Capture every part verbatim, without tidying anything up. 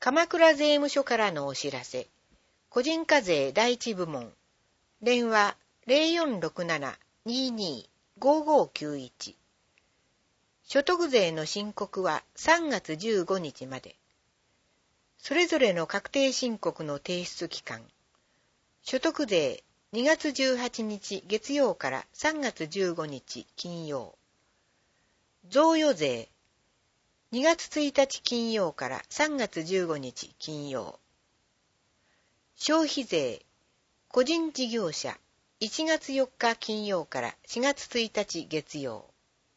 鎌倉税務署からのお知らせ。個人課税第一部門。電話 ゼロよんろくなな にーにー ごーごーきゅういち。所得税の申告はさんがつじゅうごにちまで。それぞれの確定申告の提出期間。所得税にがつじゅうはちにち月曜からさんがつじゅうごにち金曜。贈与税にがつついたち金曜からさんがつじゅうごにち金曜。消費税個人事業者いちがつよっか金曜からしがつついたち月曜。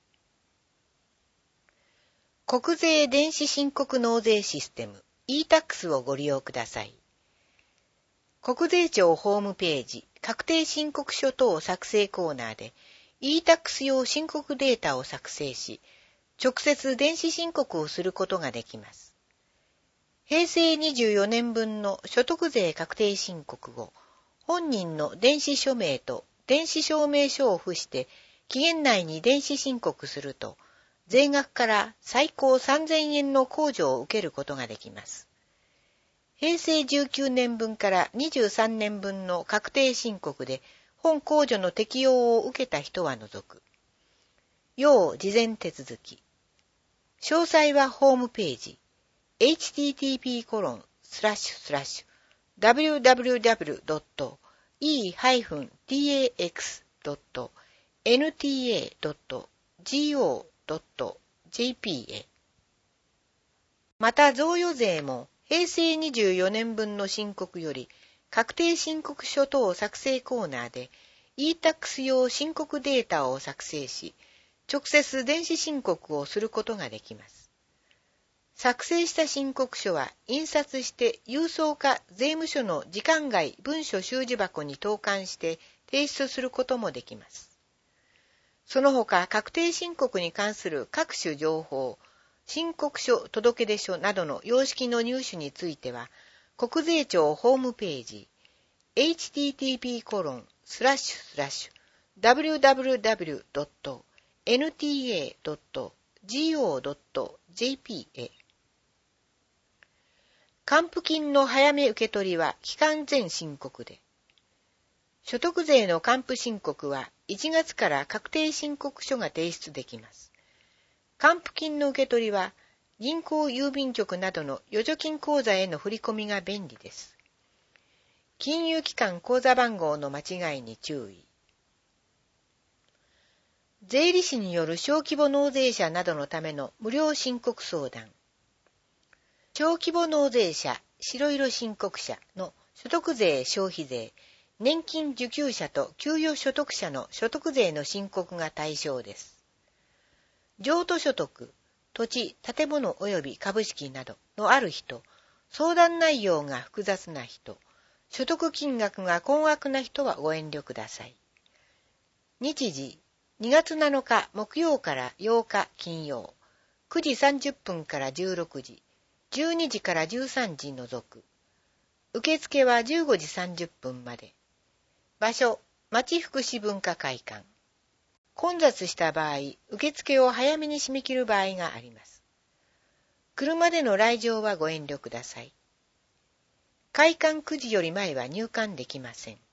国税電子申告納税システム イータックス をご利用ください。国税庁ホームページ確定申告書等作成コーナーで イータックス 用申告データを作成し、直接電子申告をすることができます。へいせいにじゅうよねんぶんの所得税確定申告後、本人の電子署名と電子証明書を付して期限内に電子申告すると、税額から最高さんぜんえんの控除を受けることができます。へいせいじゅうきゅうねんぶんからにじゅうさんねんぶんの確定申告で本控除の適用を受けた人は除く。要事前手続き。詳細はホームページ エイチティーティーピーコロンスラッシュスラッシュダブリューダブリューダブリュードットイーハイフンティーエーエックスドットエヌティーエードットジーオードットジェーピー へ。また贈与税もへいせいにじゅうよねんぶんの申告より確定申告書等作成コーナーで イータックス 用申告データを作成し、直接電子申告をすることができます。作成した申告書は印刷して郵送か税務署の時間外文書収受箱に投函して提出することもできます。その他確定申告に関する各種情報、申告書、届出書などの様式の入手については、国税庁ホームページ エイチティーティーピーコロンスラッシュスラッシュダブリューダブリューダブリュードットエヌティーエードットジーオードットジェーピー へ。還付金の早め受け取りは期間前申告で。所得税の還付申告はいちがつから確定申告書が提出できます。還付金の受け取りは銀行郵便局などの預貯金口座への振り込みが便利です。金融機関口座番号の間違いに注意。税理士による小規模納税者などのための無料申告相談。小規模納税者、白色申告者の所得税、消費税、年金受給者と給与所得者の所得税の申告が対象です。譲渡所得、土地、建物及び株式などのある人、相談内容が複雑な人、所得金額が高額な人はご遠慮ください。日時、にがつなのか木曜からようか金曜、くじさんじゅっぷんからじゅうろくじ、じゅうにじからじゅうさんじ除く。受付はじゅうごじさんじゅっぷんまで。場所、町福祉文化会館。混雑した場合、受付を早めに締め切る場合があります。車での来場はご遠慮ください。開館くじより前は入館できません。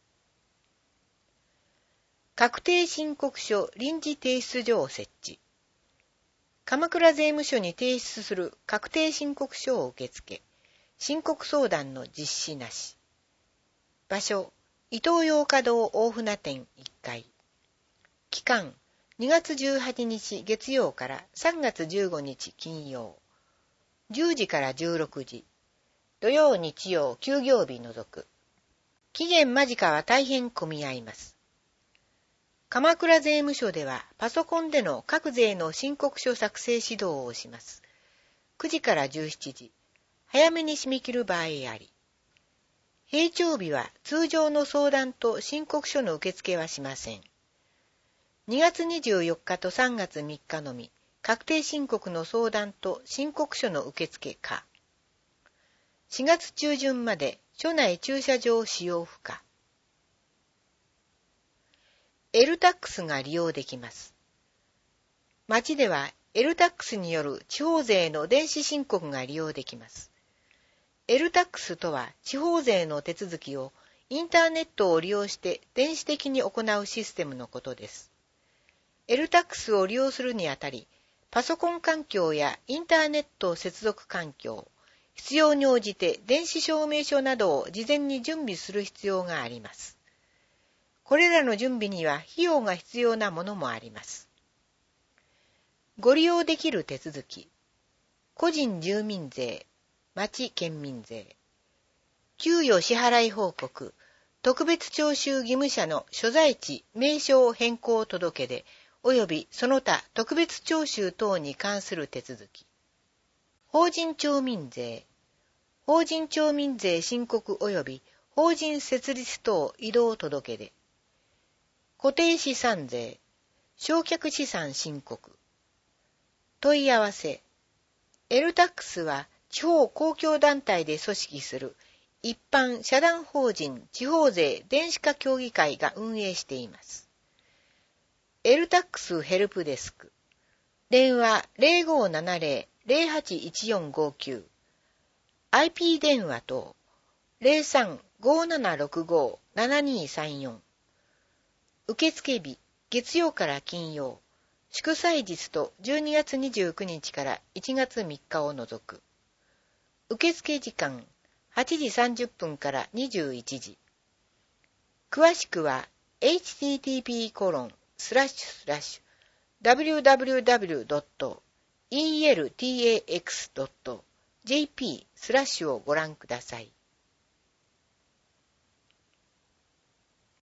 確定申告書臨時提出所を設置。鎌倉税務署に提出する確定申告書を受け付け、申告相談の実施なし。場所、イトーヨーカドー大船店いっかい。期間、にがつじゅうはちにち月曜からさんがつじゅうごにち金曜。じゅうじからじゅうろくじ。土曜日曜休業日除く。期限間近は大変混み合います。鎌倉税務署ではパソコンでの各税の申告書作成指導をします。くじからじゅうしちじ、早めに締め切る場合あり。平常日は通常の相談と申告書の受付はしません。にがつにじゅうよっかとさんがつみっかのみ、確定申告の相談と申告書の受付可。しがつちゅうじゅんまで署内駐車場使用不可。エルタックス が利用できます。町では エルタックス による地方税の電子申告が利用できます。 エルタックス とは地方税の手続きをインターネットを利用して電子的に行うシステムのことです。エルタックス を利用するにあたり、パソコン環境やインターネット接続環境、必要に応じて電子証明書などを事前に準備する必要があります。これらの準備には費用が必要なものもあります。ご利用できる手続き、個人住民税、町県民税、給与支払い報告、特別徴収義務者の所在地名称変更届出及びその他特別徴収等に関する手続き、法人町民税、法人町民税申告及び法人設立等移動届出、固定資産税、償却資産申告。問い合わせ。エルタックス は地方公共団体で組織する一般社団法人地方税電子化協議会が運営しています。エルタックス ヘルプデスク。電話 ゼロごーななゼロ ゼロはちいちよんごきゅう。アイピー 電話等 ゼロさん ごーななろくごー ななにーさんよん。受付日、月曜から金曜、祝祭日とじゅうにがつにじゅうくにちからいちがつみっかを除く。受付時間、はちじさんじゅっぷんからにじゅういちじ。詳しくは、エイチティーティーピーコロンスラッシュスラッシュダブリューダブリューダブリュードットイーエルティーエーエックスドットジェーピー スラッシュをご覧ください。